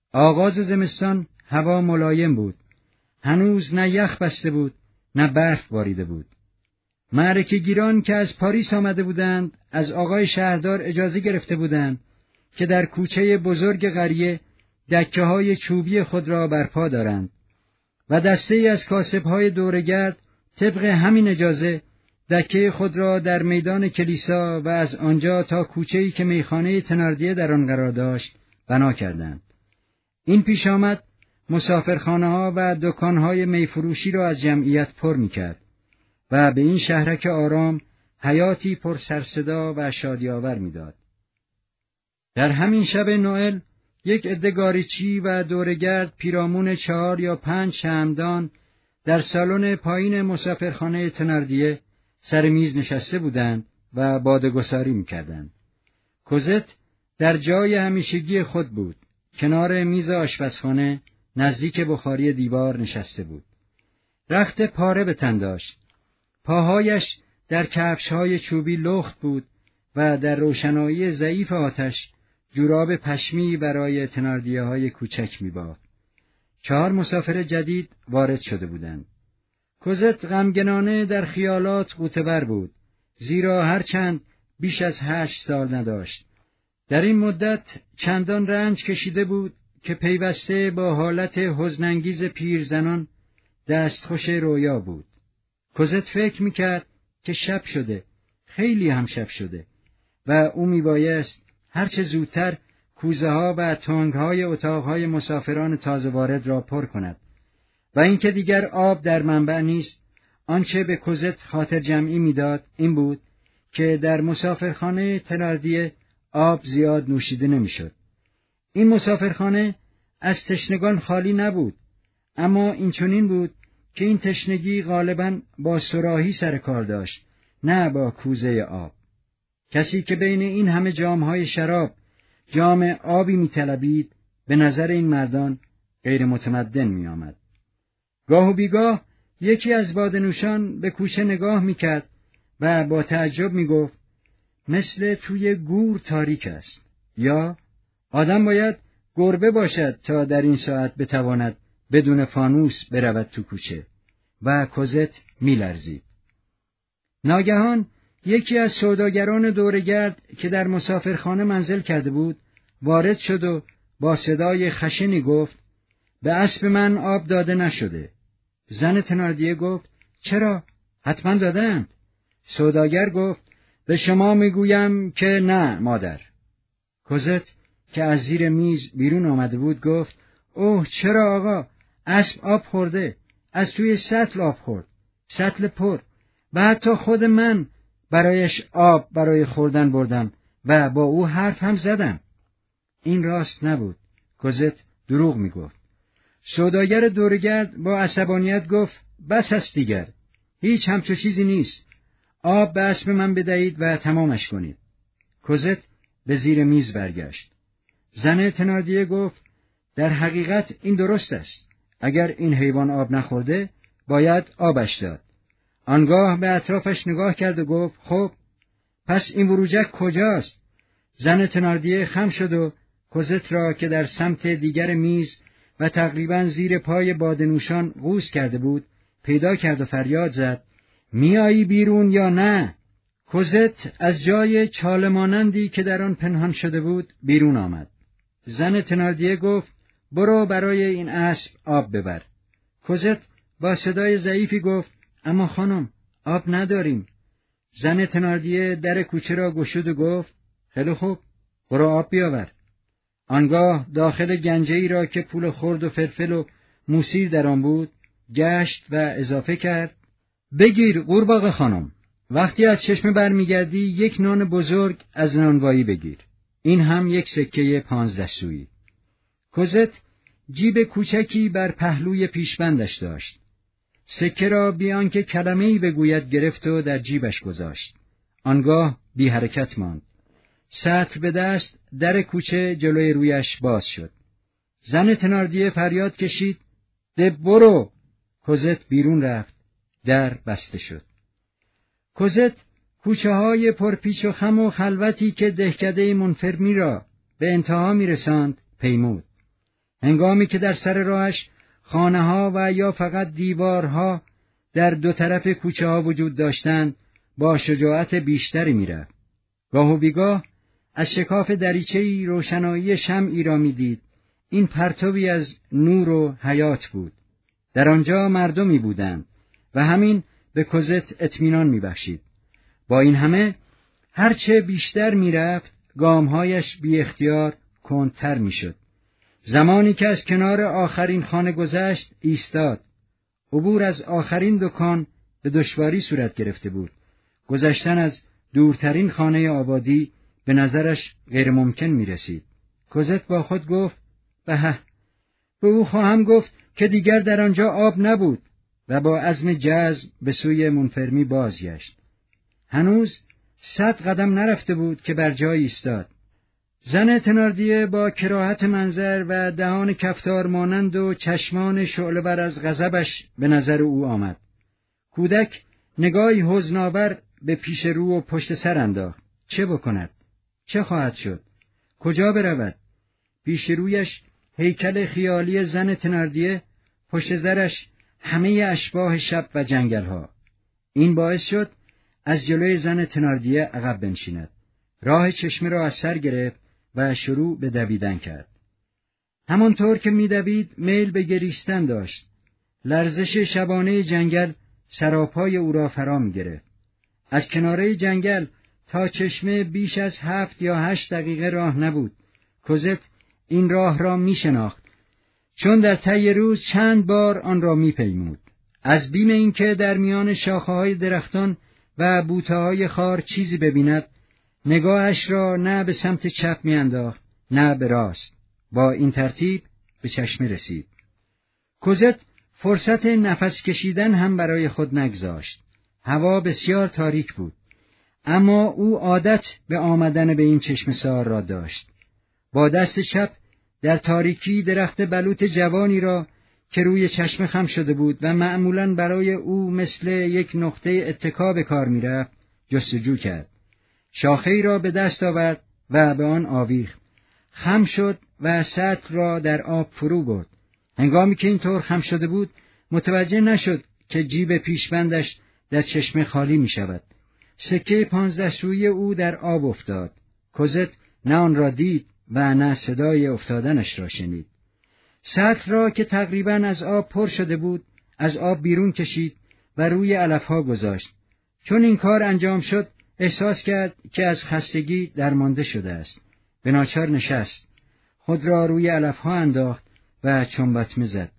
آغاز زمستان هوا ملایم بود. هنوز نه یخ بسته بود، نه برف باریده بود. معرکه‌گیران که از پاریس آمده بودند، از آقای شهردار اجازه گرفته بودند که در کوچه بزرگ قریه دکه‌های چوبی خود را برپا دارند و دسته‌ای از کاسب‌های دورگرد طبق همین اجازه دکه خود را در میدان کلیسا و از آنجا تا کوچه‌ای که میخانه تناردیه در آن قرار داشت بنا کردند. این پیش آمد مسافرخانه‌ها و دکان‌های میفروشی را از جمعیت پر می‌کرد و به این شهرک آرام حیاتی پر سرصدا و شادی‌آور می‌داد. در همین شب نوئل یک عده گاریچی و دورگرد پیرامون 4 یا 5 شمعدان در سالن پایین مسافرخانه تناردیه سر میز نشسته بودند و باده‌گساری می‌کردند. کوزت در جای همیشگی خود بود، کنار میز آشپزخانه نزدیک بخاری دیوار نشسته بود. رخت پاره به تن داشت. پاهایش در کفش‌های چوبی لخت بود و در روشنایی ضعیف آتش جوراب پشمی برای تناردیه‌های کوچک می‌بافت. 4 مسافر جدید وارد شده بودند. کوزت غمگنانه در خیالات غوطه‌ور بود، زیرا هرچند بیش از 8 سال نداشت. در این مدت چندان رنج کشیده بود که پیوسته با حالت حزن‌انگیز پیرزنان دستخوش رویا بود. کوزت فکر می‌کرد که شب شده، خیلی هم شب شده و او میبایست هرچه زودتر کوزه‌ها و تنگ‌های اتاق‌های مسافران تازه وارد را پر کند و اینکه دیگر آب در منبع نیست. آنچه به کوزت خاطر جمعی میداد این بود که در مسافرخانه تناردیه آب زیاد نوشیده نمیشد. این مسافرخانه از تشنگان خالی نبود، اما این چنین بود که این تشنگی غالباً با صراحی سر کار داشت، نه با کوزه آب. کسی که بین این همه جام‌های شراب جام آبی می‌طلبید، به نظر این مردان غیر متمدن می‌آمد. گاه و بیگاه یکی از باده‌نوشان به کوچه نگاه می‌کرد و با تعجب می‌گفت مثل توی گور تاریک است، یا آدم باید گربه باشد تا در این ساعت بتواند بدون فانوس برود تو کوچه. و کوزت می‌لرزید. ناگهان یکی از سوداگران دورگرد که در مسافرخانه منزل کرده بود وارد شد و با صدای خشنی گفت به اسب من آب داده نشده. زن تناردیه گفت چرا؟ حتما دادند. سوداگر گفت به شما میگویم که نه مادر. کوزت که از زیر میز بیرون آمده بود گفت اوه چرا آقا؟ اسب آب خورده، از توی سطل آب خورد، سطل پر، و حتی خود من برایش آب برای خوردن بردم و با او حرف هم زدم. این راست نبود. کوزت دروغ میگفت. سوداگر دورگرد با عصبانیت گفت بس است دیگر، هیچ همچو چیزی نیست. آب به اسب من بدهید و تمامش کنید. کوزت به زیر میز برگشت. زن تناردیه گفت در حقیقت این درست است. اگر این حیوان آب نخورده باید آبش داد. آنگاه به اطرافش نگاه کرد و گفت خب پس این بروجک کجاست؟ زن تناردیه خم شد و کوزت را که در سمت دیگر میز و تقریباً زیر پای باده‌نوشان غوص کرده بود پیدا کرد و فریاد زد میایی بیرون یا نه؟ کوزت از جای چاله مانندی که در آن پنهان شده بود بیرون آمد. زن تناردیه گفت برو برای این اسب آب ببر. کوزت با صدای ضعیفی گفت اما خانم آب نداریم. زن تناردیه در کوچه را گشود و گفت خیلی خوب، برو آب بیاور. آنگاه داخل گنجه‌ای را که پول خرد و فلفل و موسیر در آن بود گشت و اضافه کرد بگیر قورباغه خانم، وقتی از چشمه برمیگردی 1 نان بزرگ از نانوایی بگیر. این هم 1 سکه 15 سویی. کوزت جیب کوچکی بر پهلوی پیشبندش داشت. سکه را بی آنکه کلمه‌ای بگوید گرفت و در جیبش گذاشت. آنگاه بی حرکت ماند. سطل به دست در کوچه جلوی رویش باز شد. زن تناردیه فریاد کشید ده برو. کوزت بیرون رفت. در بسته شد. کوزت کوچه‌های پرپیچ و خم و خلوتی که دهکده منفرمی را به انتها می‌رساند پیمود. هنگامی که در سر راهش خانه‌ها و یا فقط دیوارها در دو طرف کوچه‌ها وجود داشتند، با شجاعت بیشتری می‌رفت. گاه و بیگاه از شکاف دریچه‌ای روشنایی شمعی را می‌دید. این پرتوی از نور و حیات بود. در آنجا مردمی بودند و همین به کوزت اطمینان می‌بخشید. با این همه هرچه بیشتر می‌رفت، گام‌هایش بی اختیار کندتر می‌شد. زمانی که از کنار آخرین خانه گذشت، ایستاد. عبور از آخرین دکان به دشواری صورت گرفته بود. گذشتن از دورترین خانه آبادی به نظرش غیر ممکن می رسید. کوزت با خود گفت: به او خواهم گفت که دیگر در آنجا آب نبود، و با عزم جزم به سوی مونفرمی بازگشت. هنوز 100 قدم نرفته بود که بر جای ایستاد. زن تناردیه با کراهت منظر و دهان کفتار مانند و چشمان شعله‌ور از غضبش به نظر او آمد. کودک نگاهی حزن‌آور به پیش رو و پشت سر انداخت. چه بکند؟ چه خواهد شد؟ کجا برود؟ پیش رویش هیکل خیالی زن تناردیه، پشت سرش همه اشباح شب و جنگل‌ها. این باعث شد از جلوی زن تناردیه عقب بنشیند. راه چشمه را از سر گرفت و شروع به دویدن کرد. همانطور که می‌دوید میل به گریستن داشت. لرزش شبانه جنگل سراپای او را فرا می‌گرفت. از کناره جنگل تا چشمه بیش از 7 یا 8 دقیقه راه نبود. کوزت این راه را می‌شناخت، چون در طی روز چند بار آن را می‌پیمود. از بیم اینکه در میان شاخه‌های درختان و بوته‌های خار چیزی ببیند، نگاهش را نه به سمت چپ می‌انداخت نه به راست. با این ترتیب به چشمه رسید. کوزت فرصت نفس کشیدن هم برای خود نگذاشت. هوا بسیار تاریک بود، اما او عادت به آمدن به این چشمه‌سار را داشت. با دست چپ در تاریکی درخت بلوط جوانی را که روی چشمه خم شده بود و معمولاً برای او مثل یک نقطه اتکا به کار می‌رفت، جستجو کرد. شاخه‌ای را به دست آورد و به آن آویخت. خم شد و سطل را در آب فرو برد. هنگامی که اینطور خم شده بود، متوجه نشد که جیب پیشبندش در چشمه خالی می شود. سکه 15 سویی او در آب افتاد. کوزت نه آن را دید و نه صدای افتادنش را شنید. سطل را که تقریباً از آب پر شده بود، از آب بیرون کشید و روی علفها گذاشت. چون این کار انجام شد، احساس کرد که از خستگی درمانده شده است. به ناچار نشست. خود را روی علفها انداخت و چنباتمه زد.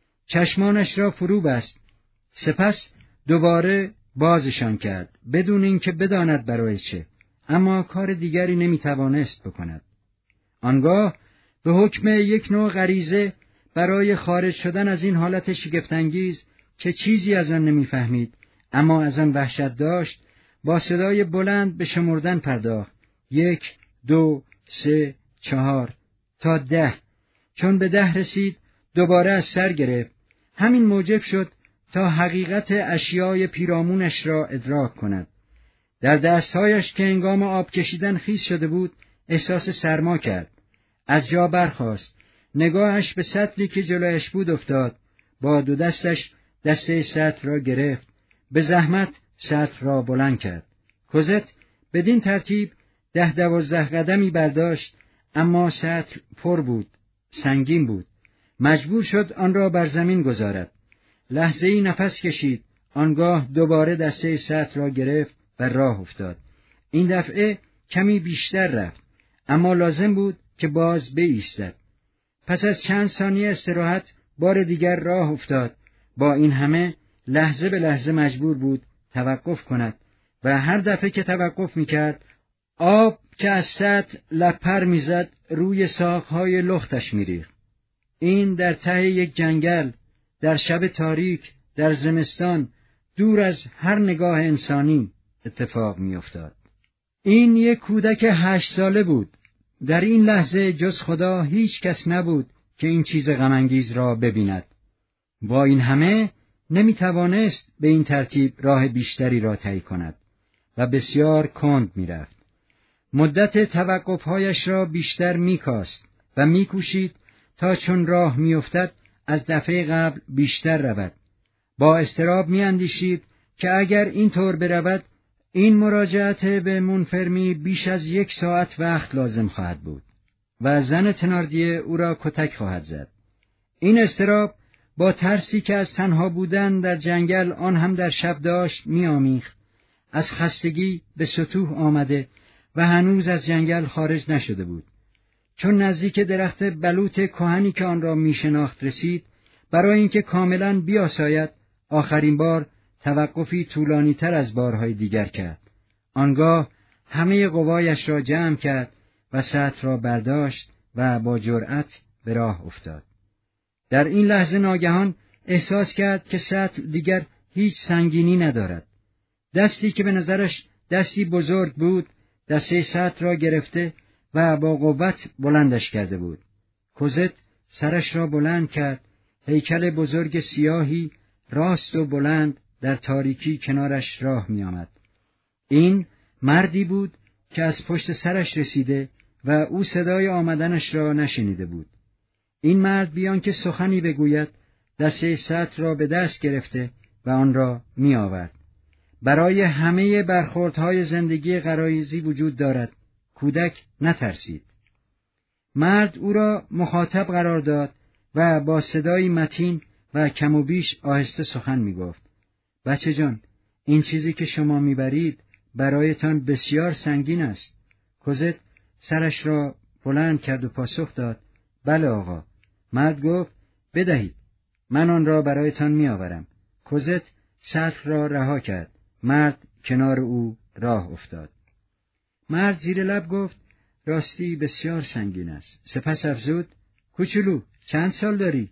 چشمانش را فرو بست. سپس دوباره بازشان کرد، بدون اینکه بداند برای چه، اما کار دیگری نمیتوانست بکند. آنگاه به حکم یک نوع غریزه برای خارج شدن از این حالت شگفت‌انگیز که چیزی از آن نمیفهمید اما از آن وحشت داشت، با صدای بلند به شمردن پرداخت. 1، 2، 3، 4 تا 10. چون به 10 رسید، دوباره از سر گرفت. همین موجب شد تا حقیقت اشیای پیرامونش را ادراک کند. در دستهایش که هنگام آب کشیدن خیس شده بود، احساس سرما کرد. از جا برخاست. نگاهش به سطلی که جلویش بود افتاد. با 2 دستش دسته سطل را گرفت. به زحمت سطل را بلند کرد. کوزت بدین ترتیب 10-12 قدمی برداشت، اما سطل پر بود، سنگین بود. مجبور شد آن را بر زمین گذارد. لحظه‌ای نفس کشید، آنگاه دوباره دسته سطل را گرفت و راه افتاد. این دفعه کمی بیشتر رفت، اما لازم بود که باز بایستد. پس از چند ثانیه استراحت بار دیگر راه افتاد. با این همه لحظه به لحظه مجبور بود توقف کند و هر دفعه که توقف می‌کرد، آب که از سطل لپر می‌زد روی ساق‌های لختش می‌ریخت. این در ته یک جنگل، در شب تاریک، در زمستان، دور از هر نگاه انسانی اتفاق می‌افتاد. این یک کودک 8 ساله بود. در این لحظه جز خدا هیچ کس نبود که این چیز غم‌انگیز را ببیند. با این همه نمی‌توانست به این ترتیب راه بیشتری را طی کند و بسیار کند می‌رفت. مدت توقف‌هایش را بیشتر می‌کاست و می‌کوشید تا چون راه میافتد از دفعه قبل بیشتر رود. با اضطراب میاندیشید که اگر این طور برود این مراجعت به مونفرمی بیش از 1 ساعت وقت لازم خواهد بود و زن تناردیه او را کتک خواهد زد. این اضطراب با ترسی که از تنها بودن در جنگل آن هم در شب داشت می‌آمیخت. از خستگی به ستوه آمده و هنوز از جنگل خارج نشده بود. چون نزدیک درخت بلوط کهنی که آن را می‌شناخت رسید، برای اینکه کاملاً بیاساید آخرین بار توقفی طولانی‌تر از بارهای دیگر کرد. آنگاه همه قوایش را جمع کرد و سطل را برداشت و با جرأت به راه افتاد. در این لحظه ناگهان احساس کرد که سطل دیگر هیچ سنگینی ندارد. دستی که به نظرش دستی بزرگ بود، دسته سطل را گرفته و با قوت بلندش کرده بود. کوزت سرش را بلند کرد. هیکل بزرگ سیاهی راست و بلند در تاریکی کنارش راه می آمد. این مردی بود که از پشت سرش رسیده و او صدای آمدنش را نشنیده بود. این مرد بیان که سخنی بگوید دسته سطل را به دست گرفته و آن را می آورد. برای همه برخوردهای زندگی غرایزی وجود دارد. کودک نترسید. مرد او را مخاطب قرار داد و با صدای متین و کم و بیش آهسته سخن می گفت. بچه جان، این چیزی که شما می برید برایتان بسیار سنگین است. کوزت سرش را بلند کرد و پاسخ داد: بله آقا. مرد گفت: بدهید، من آن را برایتان می آورم. کوزت سطل را رها کرد. مرد کنار او راه افتاد. مرد زیر لب گفت: راستی بسیار سنگین است. سپس افزود: کوچولو، چند سال داری؟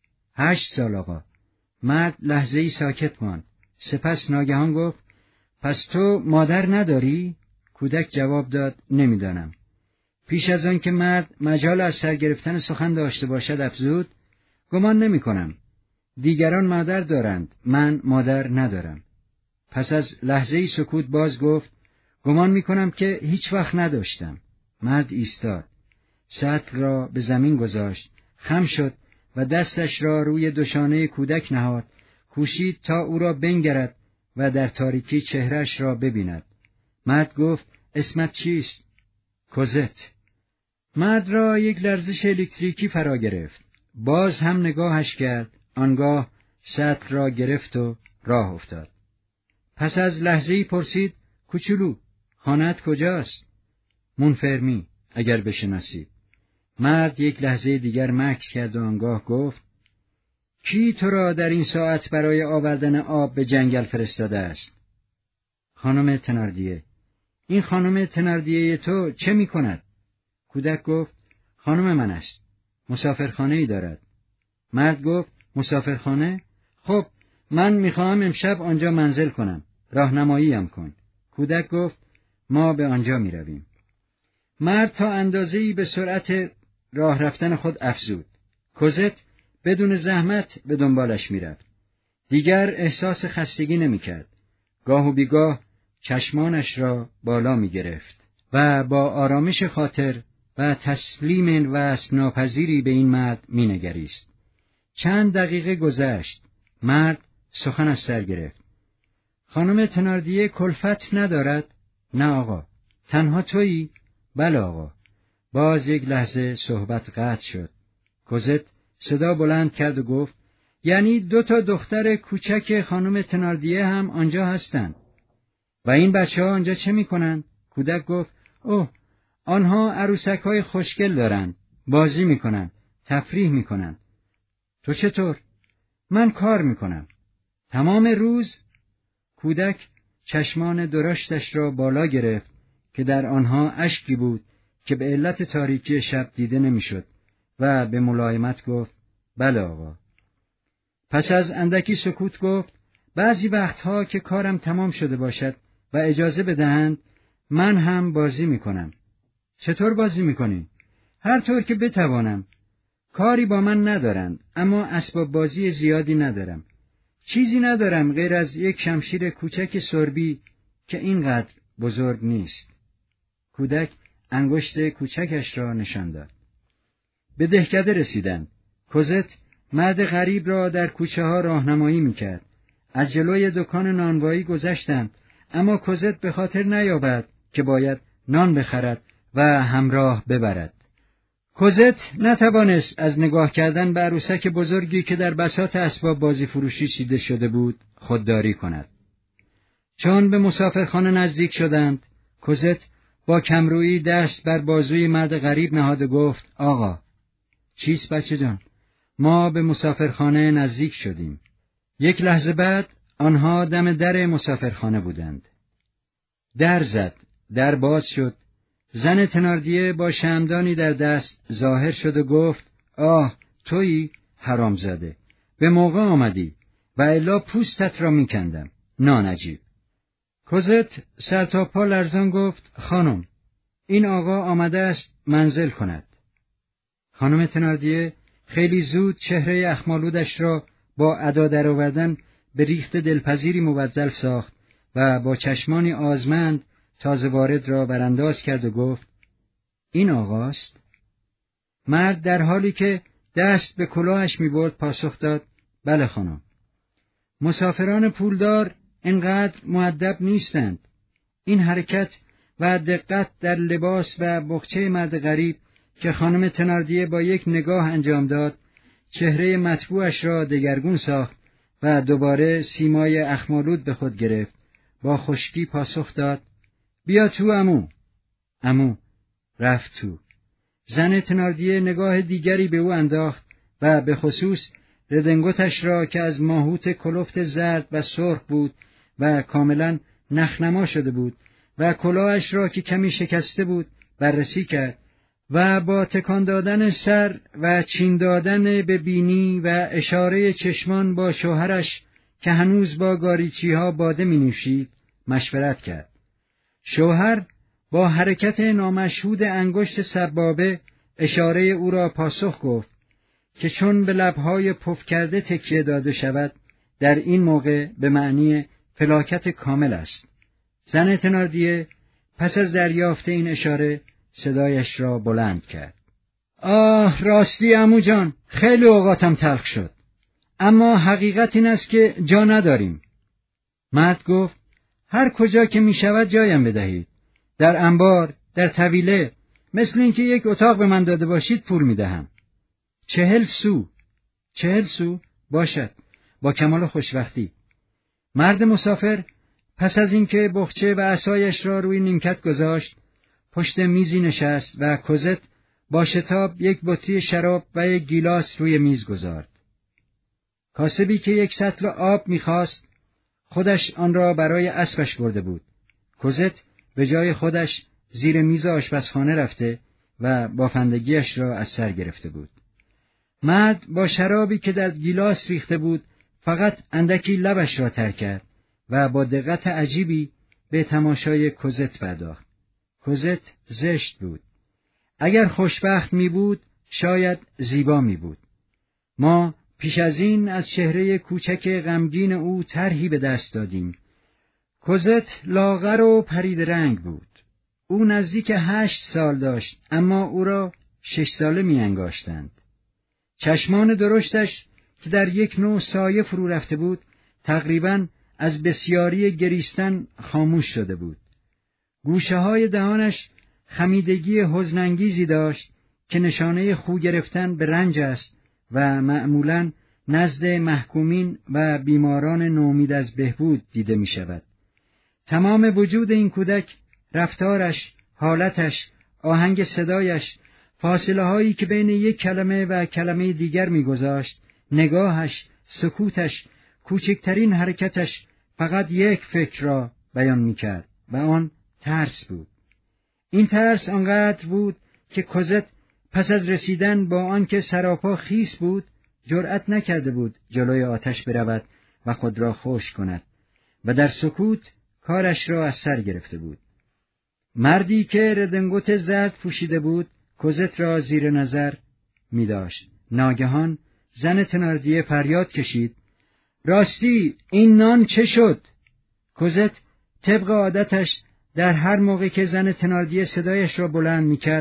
8 سال آقا. مرد لحظه‌ای ساکت ماند. سپس ناگهان گفت: پس تو مادر نداری؟ کودک جواب داد: نمیدانم. پیش از آن که مرد مجال از سر گرفتن سخن داشته باشد افزود: گمان نمی کنم. دیگران مادر دارند، من مادر ندارم. پس از لحظه‌ای سکوت باز گفت: گمان می کنم که هیچ وقت نداشتم. مرد ایستاد. سطل را به زمین گذاشت، خم شد و دستش را روی دوشانه کودک نهاد، کوشید تا او را بنگرد و در تاریکی چهرهش را ببیند. مرد گفت: اسمت چیست؟ کوزت. مرد را یک لرزش الکتریکی فرا گرفت. باز هم نگاهش کرد. آنگاه سطل را گرفت و راه افتاد. پس از لحظه‌ای پرسید: کوچولو، خانه‌ات کجاست؟ مونفرمی، اگر بشناسید. مرد یک لحظه دیگر مکث کرد و آنگاه گفت: کی تو را در این ساعت برای آوردن آب به جنگل فرستاده است؟ خانم تناردیه. این خانم تناردیه تو چه می کند؟ کودک گفت: خانم من است. مسافرخانه‌ای دارد. مرد گفت: مسافرخانه؟ خب، من میخواهم امشب آنجا منزل کنم. راهنماییم کن. کودک گفت: ما به آنجا میرویم. مرد تا اندازه‌ای به سرعت راه رفتن خود افزود. کوزت بدون زحمت به دنبالش میرفت. دیگر احساس خستگی نمیکرد. گاه و بیگاه چشمانش را بالا میگرفت و با آرامش خاطر و تسلیم وصف ناپذیری به این مرد مینگریست. چند دقیقه گذشت. مرد سخن از سر گرفت: خانم تناردیه کلفت ندارد؟ نه آقا. تنها تویی؟ بله آقا. باز یک لحظه صحبت قطع شد. کوزت صدا بلند کرد و گفت: یعنی 2 دختر کوچک خانم تناردیه هم آنجا هستند؟ و این بچه‌ها آنجا چه می‌کنند؟ کودک گفت: اوه، آنها عروسک‌های خوشگل دارند، بازی می‌کنند، تفریح می‌کنند. تو چطور؟ من کار می‌کنم. تمام روز؟ کودک چشمان درشتش را بالا گرفت که در آنها اشکی بود که به علت تاریکی شب دیده نمی‌شد و به ملایمت گفت: بله آقا. پس از اندکی سکوت گفت: بعضی وقتها که کارم تمام شده باشد و اجازه بدهند من هم بازی می‌کنم. چطور بازی می‌کنی؟ هر طور که بتوانم. کاری با من ندارند، اما اسباب بازی زیادی ندارم. چیزی ندارم غیر از یک شمشیر کوچک سربی که اینقدر بزرگ نیست. کودک انگشت کوچکش را نشان داد. به دهکده رسیدند. کوزت مرد غریب را در کوچه ها راهنمایی میکرد. از جلوی دکان نانوایی گذشتند، اما کوزت به خاطر نیاورد که باید نان بخرد و همراه ببرد. کوزت نتوانست از نگاه کردن به عروسک بزرگی که در بساط اسباب بازی فروشی چیده شده بود خودداری کند. چون به مسافرخانه نزدیک شدند، کوزت با کمرویی دست بر بازوی مرد غریب نهاد و گفت: آقا. چیست بچه جان؟ ما به مسافرخانه نزدیک شدیم. یک لحظه بعد آنها دم در مسافرخانه بودند. در زد، در باز شد. زن تناردیه با شمعدانی در دست ظاهر شد و گفت: آه، تویی حرامزاده. به موقع آمدی و الا پوستت را میکندم. نانجیب. کوزت سر تا پا لرزان گفت: خانم، این آقا آمده است منزل کند. خانم تناردیه خیلی زود چهره اخمالودش را با ادا درآوردن به ریخت دلپذیری مبدل ساخت و با چشمانی آزمند تازه وارد را برانداز کرد و گفت: این آقاست؟ مرد در حالی که دست به کلاهش می‌برد پاسخ داد: بله خانم. مسافران پولدار اینقدر مؤدب نیستند. این حرکت و دقت در لباس و بخچه مرد غریب که خانم تناردیه با یک نگاه انجام داد، چهره مطبوعش را دگرگون ساخت و دوباره سیمای اخمالود به خود گرفت. با خشکی پاسخ داد: بیا تو عمو. عمو رفت تو. زن تناردیه نگاه دیگری به او انداخت و به خصوص ردنگوتش را که از ماهوت کلفت زرد و سرخ بود و کاملا نخنما شده بود و کلاهش را که کمی شکسته بود بررسی کرد و با تکان دادن سر و چین دادن به بینی و اشاره چشمان با شوهرش که هنوز با گاریچی‌ها باده می نوشید مشورت کرد. شوهر با حرکت نامشهود انگشت سبابه اشاره او را پاسخ گفت که چون به لبهای پف کرده تکیه داده شود در این موقع به معنی فلاکت کامل است. زن تناردیه پس از دریافت این اشاره صدایش را بلند کرد: آه راستی عمو جان، خیلی اوقاتم تلخ شد، اما حقیقت این است که جا نداریم. مرد گفت: هر کجا که می شود جایم بدهید، در انبار، در طویله، مثل اینکه یک اتاق به من داده باشید پول می دهم. 40 سو. 40 سو؟ باشد، با کمال خوشبختی. مرد مسافر پس از اینکه بخچه و عصایش را روی نیمکت گذاشت، پشت میزی نشست و کوزت با شتاب یک بطری شراب و یک گیلاس روی میز گذارد. کاسبی که یک سطل آب می‌خواست، خودش آن را برای اسبش برده بود. کوزت به جای خودش زیر میز آشپزخانه رفته و بافندگیش را از سر گرفته بود. مرد با شرابی که در گیلاس ریخته بود فقط اندکی لبش را تر کرد و با دقت عجیبی به تماشای کوزت پرداخت. کوزت زشت بود. اگر خوشبخت می بود شاید زیبا می بود. ما پیش از این از چهره کوچک غمگین او طرحی به دست دادیم. کوزت لاغر و پرید رنگ بود. او نزدیک 8 سال داشت، اما او را 6 ساله می انگاشتند. چشمان درشتش که در یک نوع سایه فرو رفته بود تقریباً از بسیاری گریستن خاموش شده بود. گوشه های دهانش خمیدگی حزن‌انگیزی داشت که نشانه خو گرفتن به رنج است و معمولاً نزد محکومین و بیماران نومید از بهبود دیده می شود. تمام وجود این کودک، رفتارش، حالتش، آهنگ صدایش، فاصله هایی که بین یک کلمه و کلمه دیگر می گذاشت، نگاهش، سکوتش، کوچکترین حرکتش فقط یک فکر را بیان می کرد و آن ترس بود. این ترس آنقدر بود که کوزت پس از رسیدن با آنکه سراپا خیس بود جرأت نکرده بود جلوی آتش برود و خود را خشک کند و در سکوت کارش را از سر گرفته بود. مردی که ردنگوت زرد پوشیده بود کوزت را زیر نظر می داشت. ناگهان زن تناردیه فریاد کشید: راستی این نان چه شد؟ کوزت طبق عادتش در هر موقع که زن تناردیه صدایش را بلند می کرد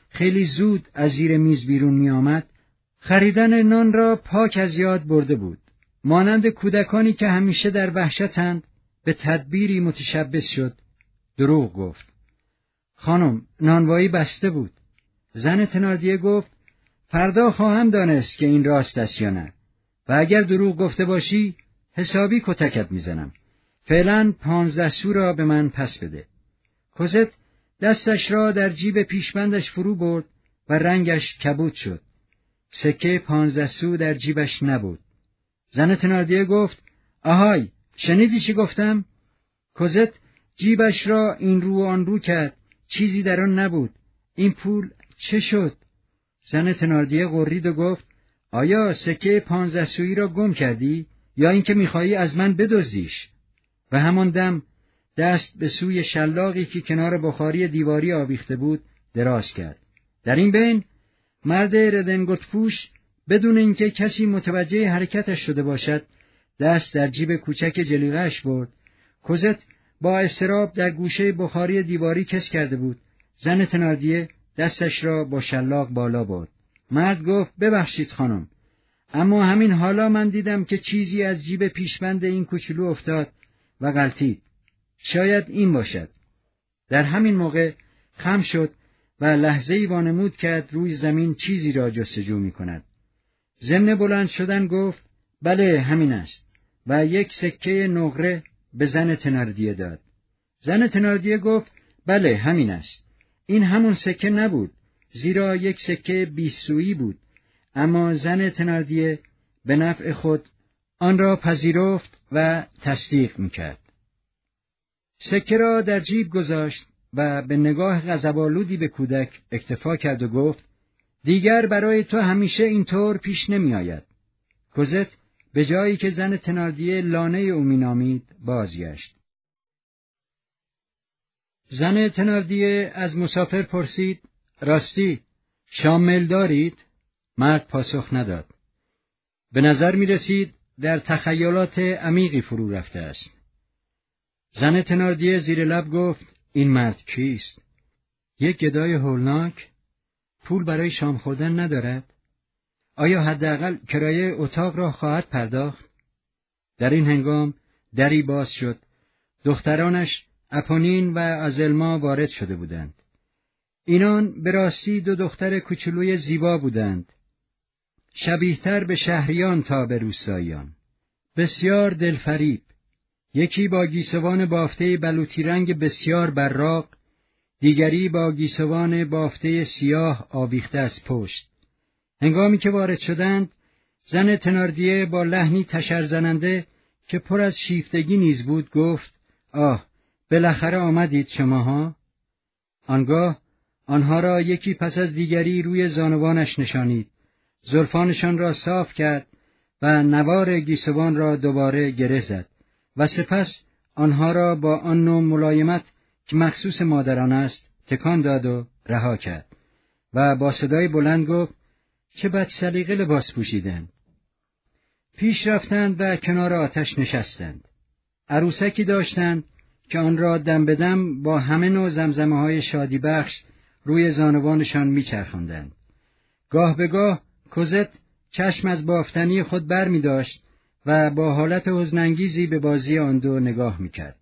خیلی زود از زیر میز بیرون می آمد، خریدن نان را پاک از یاد برده بود. مانند کودکانی که همیشه در وحشتند، به تدبیری متشبث شد. دروغ گفت. خانم، نانوایی بسته بود. زن تناردیه گفت: فردا خواهم دانست که این راست است یا نه، و اگر دروغ گفته باشی حسابی کتکت میزنم. فعلا 15 سو را به من پس بده. کوزت دستش را در جیب پیشبندش فرو برد و رنگش کبود شد. سکه 15 سو در جیبش نبود. زن تناردیه گفت: آهای، شنیدی چی گفتم؟ کوزت جیبش را این رو و آن رو کرد، چیزی در آن نبود. این پول چه شد؟ زن تناردیه غرید و گفت: آیا سکه 15 سویی را گم کردی یا اینکه می‌خواهی از من بدزدیش؟ و همان دم دست به سوی شلاقی که کنار بخاری دیواری آویخته بود دراز کرد. در این بین مرد ردنگوت پوش بدون اینکه کسی متوجه حرکتش شده باشد دست در جیب کوچک جلیقه‌اش برد. کوزت با اضطراب در گوشه بخاری دیواری کس کرده بود. زن تناردیه دستش را با شلاق بالا برد. مرد گفت: ببخشید خانم، اما همین حالا من دیدم که چیزی از جیب پیشبند این کوچولو افتاد و غلطید. شاید این باشد. در همین موقع خم شد و لحظه‌ای وانمود کرد روی زمین چیزی را جستجو می‌کند. ضمن بلند شدن گفت: بله، همین است، و یک سکه نقره به زن تناردیه داد. زن تناردیه گفت: بله، همین است. این همون سکه نبود، زیرا یک سکه 20 سویی بود، اما زن تناردیه به نفع خود آن را پذیرفت و تصدیق می‌کرد. سکه را در جیب گذاشت و به نگاه غضب‌آلودی به کودک اکتفا کرد و گفت: دیگر برای تو همیشه اینطور پیش نمی آید. کوزت به جایی که زن تناردیه لانه او مینامید بازگشت. زن تناردیه از مسافر پرسید: راستی شام میل دارید؟ مرد پاسخ نداد. به نظر می رسید در تخیلات عمیقی فرو رفته است. زن تناردیه زیر لب گفت: این مرد کیست؟ یک گدای هولناک؟ پول برای شام خوردن ندارد؟ آیا حداقل کرایه اتاق را خواهد پرداخت؟ در این هنگام دری باز شد. دخترانش اپونین و آزلما وارد شده بودند. اینان به راستی 2 دختر کوچولوی زیبا بودند، شبیه‌تر به شهریان تا به روستاییان، بسیار دلفریب. یکی با گیسوان بافته بلوطی رنگ بسیار براق، دیگری با گیسوان بافته سیاه آویخته از پشت. هنگامی که وارد شدند، زن تناردیه با لحنی تشرزننده که پر از شیفتگی نیز بود گفت: آه، بالاخره آمدید شماها؟ آنگاه آنها را یکی پس از دیگری روی زانوانش نشانید، زلفانشان را صاف کرد و نوار گیسوان را دوباره گره زد و سپس آنها را با آن نوع ملایمت که مخصوص مادران است تکان داد و رها کرد و با صدای بلند گفت: چه بد سلیقه لباس پوشیدند. پیش رفتند و کنار آتش نشستند. عروسکی داشتند که آن را دم به دم با همه نوع زمزمه‌های شادی بخش روی زانوانشان میچرخاندند. گاه به گاه کوزت چشم از بافتنی خود بر می داشت و با حالت حزن‌انگیزی به بازی آن دو نگاه می کرد.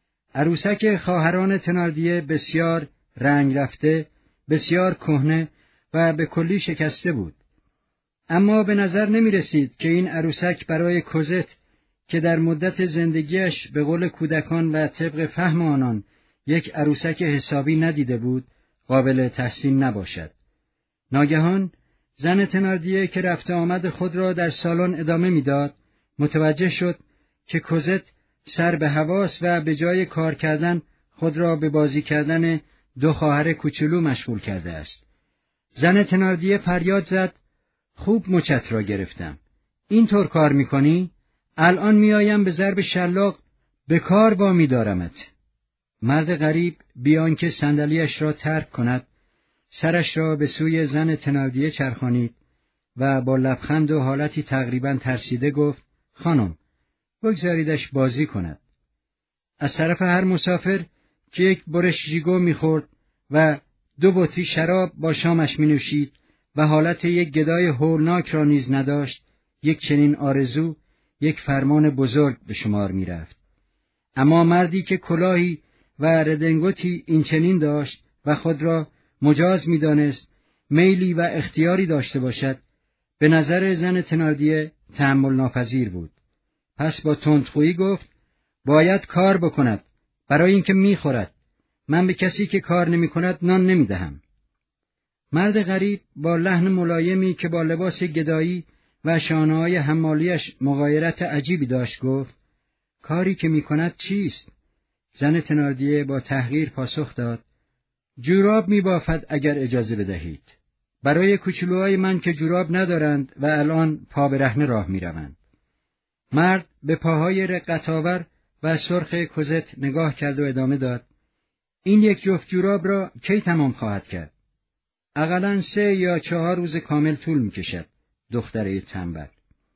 عروسک خواهران تناردیه بسیار رنگ رفته، بسیار کهنه و به کلی شکسته بود. اما به نظر نمی رسید که این عروسک برای کوزت که در مدت زندگیش به قول کودکان و طبق فهم آنان یک عروسک حسابی ندیده بود، قابل تحسین نباشد. ناگهان زن تناردیه که رفت آمد خود را در سالن ادامه میداد، متوجه شد که کوزت سر به هواست و به جای کار کردن خود را به بازی کردن 2 خواهر کوچولو مشغول کرده است. زن تناردیه فریاد زد: خوب مچت را گرفتم. اینطور کار میکنی؟ الان میایم به ضرب شلاق به کار وامی دارمت. مرد غریب بیان که صندلیاش را ترک کند، سرش را به سوی زن تناردیه چرخانید و با لبخند و حالتی تقریباً ترسیده گفت: خانم، بگذاریدش بازی کند. از طرف هر مسافر که یک برش ژیگو میخورد و 2 بطری شراب با شامش می نوشید و حالت یک گدای هولناک را نیز نداشت، یک چنین آرزو یک فرمان بزرگ به شمار می رفت. اما مردی که کلاهی و ردنگوتی این چنین داشت و خود را مجاز می دانست میلی و اختیاری داشته باشد، به نظر زن تناردیه تحمل ناپذیر بود. پس با تندخویی گفت: باید کار بکند، برای اینکه می خورد. من به کسی که کار نمی کند نان نمی دهم. مرد غریب با لحن ملایمی که با لباس گدایی و شانه‌های حمالیش مغایرت عجیبی داشت گفت: کاری که می کند چیست؟ زن تناردیه با تحقیر پاسخ داد: جوراب می بافد اگر اجازه بدهید. برای کوچولوهای من که جوراب ندارند و الان پا برهنه راه می روند. مرد به پاهای رقت‌آور و سرخ کوزت نگاه کرد و ادامه داد: این یک جفت جوراب را کی تمام خواهد کرد؟ اقلاً 3 یا 4 روز کامل طول می کشد، دختره تنبل.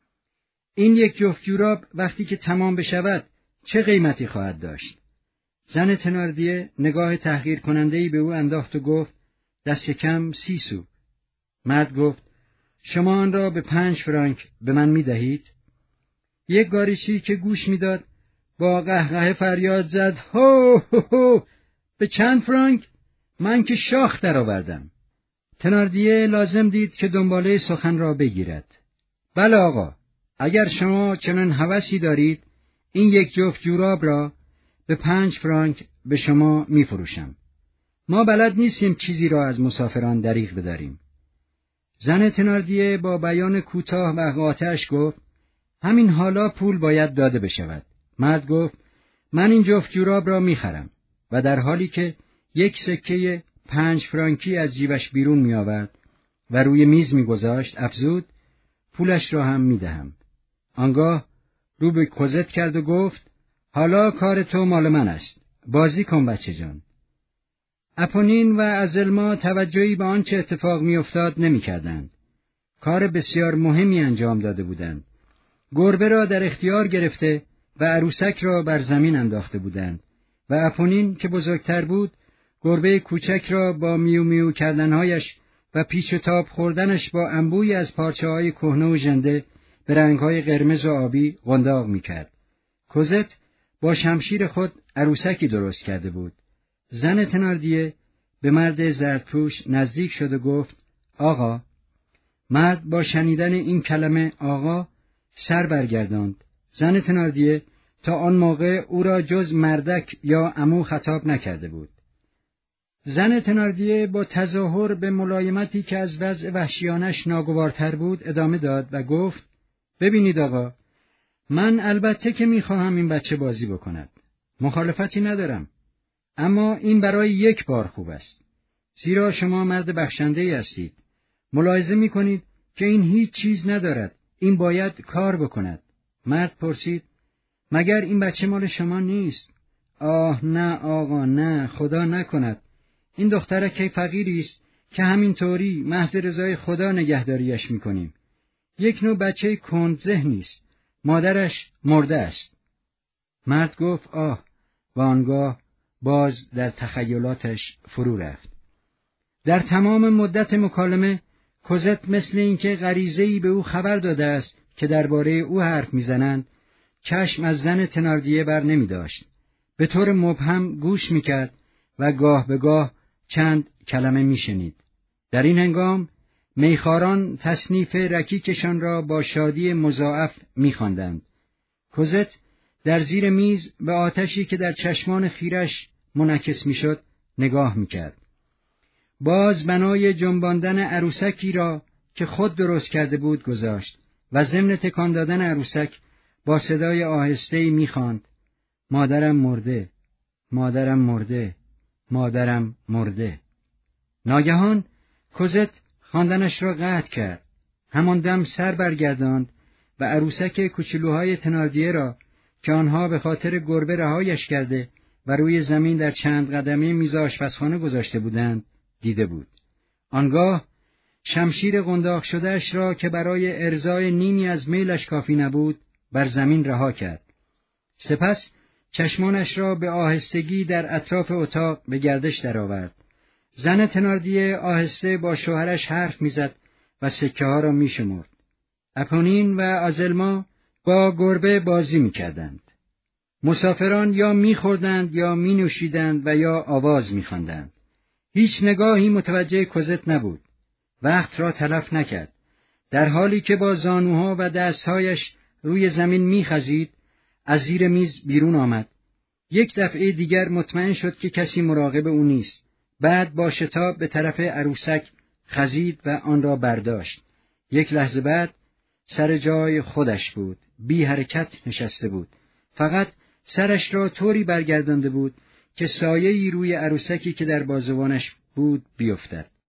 این یک جفت جوراب وقتی که تمام بشود چه قیمتی خواهد داشت؟ زن تناردیه نگاه تحقیر کننده‌ای به او انداخت و گفت: دست کم 30 سو. مرد گفت: شما آن را به 5 فرانک به من می دهید؟ یک گاریچی که گوش می داد با قهقه فریاد زد: هو هو هو! به چند فرانک؟ من که شاخ درآوردم. تناردیه لازم دید که دنباله سخن را بگیرد. بله آقا، اگر شما چنان هوسی دارید این یک جفت جوراب را به 5 فرانک به شما می فروشم. ما بلد نیستیم چیزی را از مسافران دریغ بداریم. زن تناردیه با بیان کوتاه و قاطعش گفت: همین حالا پول باید داده بشود. مرد گفت: من این جفت جوراب را می خرم. و در حالی که یک سکه 5 فرانکی از جیبش بیرون می آورد و روی میز می گذاشت، افزود: پولش را هم می دهم. آنگاه رو به کوزت کرد و گفت: حالا کار تو مال من است. بازی کن بچه جان. اپونین و ازلما توجهی به آنچه اتفاق می افتاد نمی کردند. کار بسیار مهمی انجام داده بودند. گربه را در اختیار گرفته و عروسک را بر زمین انداخته بودند و اپونین که بزرگتر بود، گربه کوچک را با میو میو کردنهایش و پیچ و تاب خوردنش با انبویی از پارچه‌های کهنه و ژنده به رنگ‌های قرمز و آبی قنداق می‌کرد. کوزت با شمشیر خود عروسکی درست کرده بود. زن تناردیه به مرد زردپوش نزدیک شد و گفت: آقا. مرد با شنیدن این کلمه آقا سر برگرداند. زن تناردیه تا آن موقع او را جز مردک یا عمو خطاب نکرده بود. زن تناردیه با تظاهر به ملایمتی که از وضع وحشیانش ناگوارتر بود ادامه داد و گفت: ببینید آقا، من البته که میخواهم این بچه بازی بکند. مخالفتی ندارم. اما این برای یک بار خوب است. زیرا شما مرد بخشنده‌ای هستید. ملاحظه میکنید که این هیچ چیز ندارد. این باید کار بکند. مرد پرسید: مگر این بچه مال شما نیست؟ آه نه آقا، نه، خدا نکند. این دخترک فقیری است که همینطوری محض رضای خدا نگهداریش میکنیم. یک نوع بچه کند ذهنی است. مادرش مرده است. مرد گفت: آه، و آنگاه باز در تخیلاتش فرو رفت. در تمام مدت مکالمه کوزت مثل اینکه غریزه‌ای به او خبر داده است که درباره او حرف میزنند، چشم از زن تناردیه بر نمی داشت. به طور مبهم گوش میکرد و گاه به گاه چند کلمه میشنید. در این هنگام میخواران تصنیف رکیکشان را با شادی مضاعف میخواندند. کوزت در زیر میز به آتشی که در چشمان خیرش منعکس میشد نگاه میکرد. باز بنای جنباندن عروسکی را که خود درست کرده بود گذاشت و ضمن تکان دادن عروسک با صدای آهسته‌ای می‌خواند: مادرم مرده، مادرم مرده، مادرم مرده. ناگهان کوزت خواندنش را قطع کرد. همان دم سر برگرداند و عروسک کوچولوهای تناردیه را که آنها به خاطر گربه رهایش کرده و روی زمین در چند قدمی میز آشپزخانه گذاشته بودند دیده بود. آنگاه شمشیر قنداق شده‌اش را که برای ارضای نیمی از میلش کافی نبود بر زمین رها کرد. سپس چشمانش را به آهستگی در اطراف اتاق به گردش درآورد. زن تناردیه آهسته با شوهرش حرف میزد و سکه ها را میشمرد. اپونین و آزلما با گربه بازی میکردند. مسافران یا میخوردند یا مینوشیدند و یا آواز میخواندند. هیچ نگاهی متوجه کوزت نبود. وقت را تلف نکرد. در حالی که با زانوها و دستهایش روی زمین میخزید، از زیر میز بیرون آمد. یک دفعه دیگر مطمئن شد که کسی مراقب او نیست. بعد با شتاب به طرف عروسک خزید و آن را برداشت. یک لحظه بعد سر جای خودش بود. بی حرکت نشسته بود. فقط سرش را طوری برگردانده بود که سایه‌ای روی عروسکی که در بازوانش بود بیفتد.